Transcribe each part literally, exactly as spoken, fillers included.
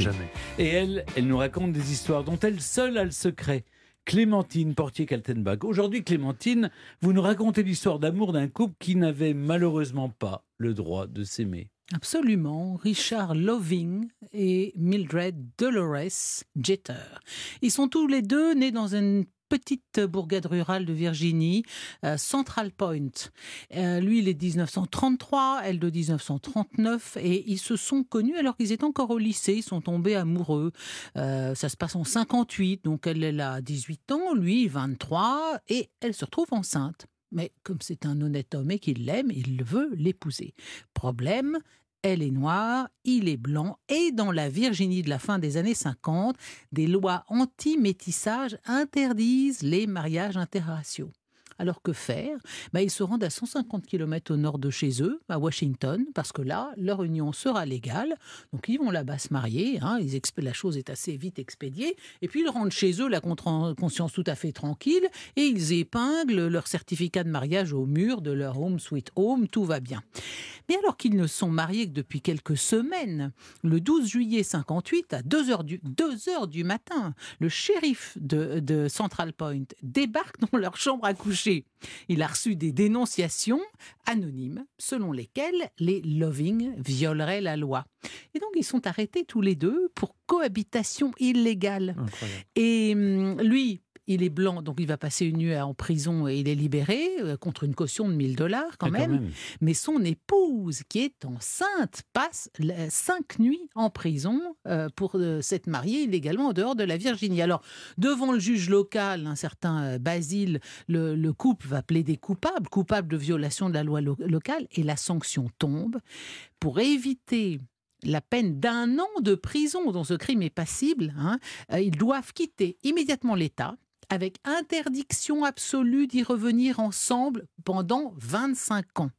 Jamais. Et elle, elle nous raconte des histoires dont elle seule a le secret. Clémentine Portier-Kaltenbach. Aujourd'hui, Clémentine, vous nous racontez l'histoire d'amour d'un couple qui n'avait malheureusement pas le droit de s'aimer. Absolument, Richard Loving et Mildred Dolores Jeter. Ils sont tous les deux nés dans une petite bourgade rurale de Virginie, euh, Central Point. Euh, lui, il est dix-neuf cent trente-trois, elle de dix-neuf cent trente-neuf, et ils se sont connus alors qu'ils étaient encore au lycée, ils sont tombés amoureux. Euh, ça se passe en cinquante-huit, donc elle, elle a dix-huit ans, lui vingt-trois, et elle se retrouve enceinte. Mais comme c'est un honnête homme et qu'il l'aime, il veut l'épouser. Problème, elle est noire, il est blanc, et dans la Virginie de la fin des années cinquante, des lois anti-métissage interdisent les mariages interraciaux. Alors que faire ? Ben, ils se rendent à cent cinquante kilomètres au nord de chez eux, à Washington, parce que là, leur union sera légale. Donc ils vont là-bas se marier, hein, ils expé- la chose est assez vite expédiée, et puis ils rentrent chez eux, la contre- conscience tout à fait tranquille, et ils épinglent leur certificat de mariage au mur de leur home sweet home, tout va bien. Mais alors qu'ils ne sont mariés que depuis quelques semaines, le douze juillet cinquante-huit, à deux heures du, deux heures du matin, le shérif de, de Central Point débarque dans leur chambre à coucher. Il a reçu des dénonciations anonymes selon lesquelles les Loving violeraient la loi. Et donc ils sont arrêtés tous les deux pour cohabitation illégale. Incroyable. Et hum, lui... il est blanc, donc il va passer une nuit en prison et il est libéré euh, contre une caution de mille dollars quand, Ah, même. quand même. Mais son épouse, qui est enceinte, passe euh, cinq nuits en prison euh, pour euh, s'être mariée illégalement en dehors de la Virginie. Alors, devant le juge local, un certain euh, Basile, le, le couple va plaider coupable, coupable de violation de la loi lo- locale, et la sanction tombe. Pour éviter la peine d'un an de prison dont ce crime est passible, hein, euh, ils doivent quitter immédiatement l'État, avec interdiction absolue d'y revenir ensemble pendant vingt-cinq ans.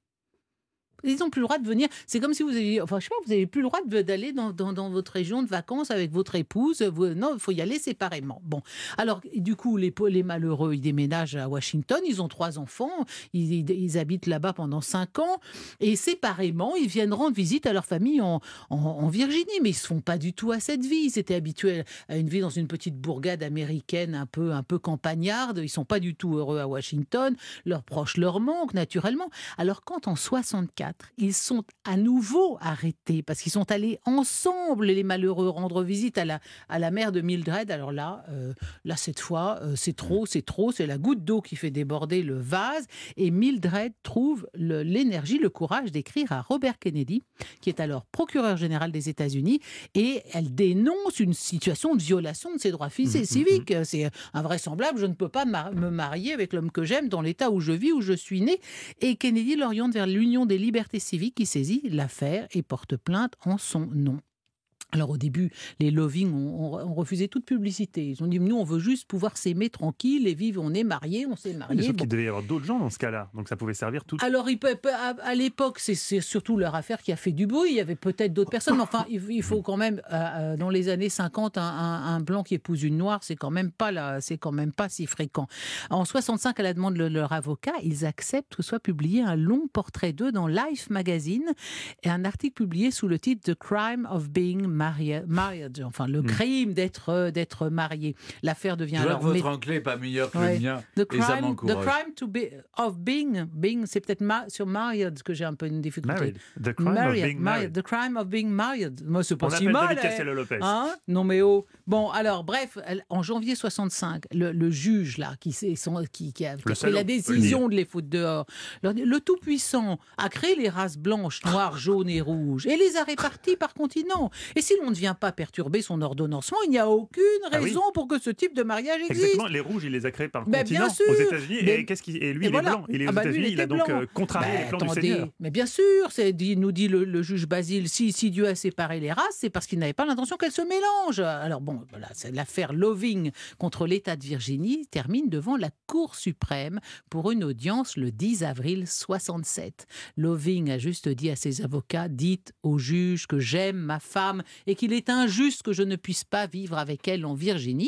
Ils n'ont plus le droit de venir. C'est comme si vous aviez, enfin, je sais pas, vous n'avez plus le droit de, d'aller dans, dans, dans votre région de vacances avec votre épouse. Vous, non, il faut y aller séparément. Bon, alors du coup, les, les malheureux, ils déménagent à Washington. Ils ont trois enfants. Ils, ils, ils habitent là-bas pendant cinq ans. Et séparément, ils viennent rendre visite à leur famille en, en, en Virginie. Mais ils ne se font pas du tout à cette vie. Ils étaient habitués à une vie dans une petite bourgade américaine un peu, un peu campagnarde. Ils ne sont pas du tout heureux à Washington. Leurs proches leur manquent naturellement. Alors quand en soixante-quatre, ils sont à nouveau arrêtés parce qu'ils sont allés ensemble, les malheureux, rendre visite à la, à la mère de Mildred. Alors là, euh, là cette fois, euh, c'est trop, c'est trop, c'est la goutte d'eau qui fait déborder le vase. Et Mildred trouve le, l'énergie, le courage d'écrire à Robert Kennedy, qui est alors procureur général des États-Unis, et elle dénonce une situation de violation de ses droits civiques et civiques. C'est invraisemblable, je ne peux pas mar- me marier avec l'homme que j'aime dans l'état où je vis, où je suis né. Et Kennedy l'oriente vers l'Union des libertés civique qui saisit l'affaire et porte plainte en son nom. Alors au début, les Loving ont, ont, ont refusé toute publicité. Ils ont dit, nous on veut juste pouvoir s'aimer tranquille et vivre, on est mariés, on s'est mariés. Mais sauf bon. qu'il devait y avoir d'autres gens dans ce cas-là, donc ça pouvait servir tout. Alors il peut, à, à l'époque, c'est, c'est surtout leur affaire qui a fait du bruit, il y avait peut-être d'autres personnes, mais enfin il, il faut quand même, euh, dans les années cinquante, un, un, un blanc qui épouse une noire, c'est quand même pas, là, c'est quand même pas si fréquent. En soixante-cinq, à la demande de leur avocat, ils acceptent que soit publié un long portrait d'eux dans Life Magazine, et un article publié sous le titre The Crime of Being Married, married enfin le crime d'être, d'être marié. L'affaire devient Je vois alors... que votre mé- anglais n'est pas meilleur que Ouais. le mien, The et ça crime, the m'encourage. crime to be, of being, being, c'est peut-être ma, sur married que j'ai un peu une difficulté. Married. The crime Married, of being married. married. The crime of being married. Moi, c'est pas On si appelle mal. David hein. Castello-Lopez. Hein non mais oh. Bon, alors bref, elle- en janvier soixante-cinq, le, le juge là, qui, s'est- son- qui, qui a, qui a pris salaud, la on peut le décision de les foutre dehors, le, le Tout-Puissant a créé les races blanches, noires, jaunes et rouges et les a réparties par continent. Et si l'on ne vient pas perturber son ordonnancement, il n'y a aucune Ah oui. raison pour que ce type de mariage existe. Exactement, les rouges, il les a créés par Ben, continent bien sûr. aux États-Unis. Mais- Et, qu'est-ce qui... et lui, Et il voilà. est blanc. Il est aux Ah bah, lui, États-Unis, il il a était donc blanc. euh, contrarié Ben, les plans du attendez, Seigneur. mais bien sûr, c'est, dit, nous dit le, le juge Basile, si, si Dieu a séparé les races, c'est parce qu'il n'avait pas l'intention qu'elles se mélangent. Alors bon, voilà, c'est l'affaire Loving contre l'État de Virginie termine devant la Cour suprême pour une audience le dix avril soixante-sept. Loving a juste dit à ses avocats, dites au juge que j'aime ma femme et qu'il est injuste que je ne puisse pas vivre avec elle en Virginie.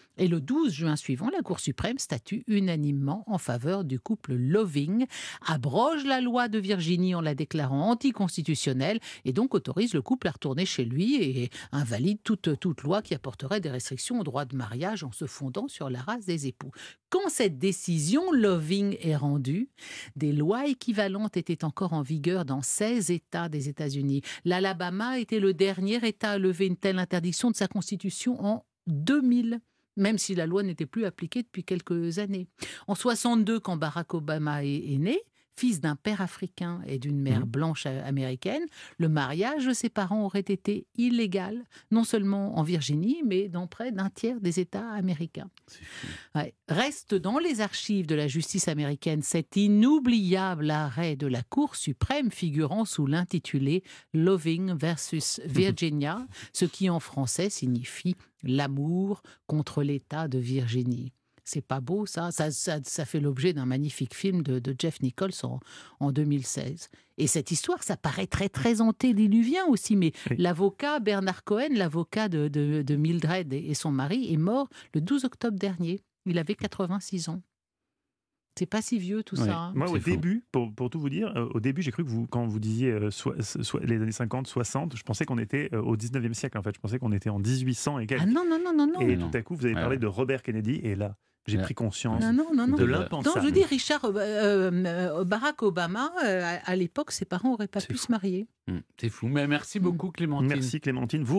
Et le douze juin suivant, la Cour suprême statue unanimement en faveur du couple Loving, abroge la loi de Virginie en la déclarant anticonstitutionnelle et donc autorise le couple à retourner chez lui et invalide toute, toute loi qui apporterait des restrictions au droit de mariage en se fondant sur la race des époux. Quand cette décision Loving est rendue, des lois équivalentes étaient encore en vigueur dans seize États des États-Unis. L'Alabama était le dernier État à lever une telle interdiction de sa constitution en deux mille. Même si la loi n'était plus appliquée depuis quelques années. En soixante-deux, quand Barack Obama est, est né, fils d'un père africain et d'une mère blanche américaine, le mariage de ses parents aurait été illégal, non seulement en Virginie, mais dans près d'un tiers des États américains. Ouais. Reste dans les archives de la justice américaine cet inoubliable arrêt de la Cour suprême figurant sous l'intitulé « Loving versus Virginia », ce qui en français signifie « l'amour contre l'État de Virginie ». C'est pas beau, ça. Ça, ça, ça fait l'objet d'un magnifique film de, de Jeff Nichols en, en deux mille seize. Et cette histoire, ça paraît très, très antédiluvien aussi, mais oui. L'avocat Bernard Cohen, l'avocat de, de, de Mildred et son mari, est mort le douze octobre dernier. Il avait quatre-vingt-six ans. C'est pas si vieux tout oui. ça. Hein. Moi, au C'est début, pour, pour tout vous dire, euh, au début, j'ai cru que vous, quand vous disiez euh, so, so, les années cinquante, soixante, je pensais qu'on était euh, au dix-neuvième siècle. En fait, je pensais qu'on était en dix-huit cents et quelques. Ah non, non, non, non, non. Et non. tout à coup, vous avez parlé ouais. de Robert Kennedy, et là, j'ai ouais. pris conscience non, non, non, non. de l'impensable. Non, je veux dire, Richard, euh, euh, Barack Obama, euh, à l'époque, ses parents n'auraient pas c'est pu fou. se marier. Mmh, c'est fou. Mais merci beaucoup, Clémentine. Merci, Clémentine. Vous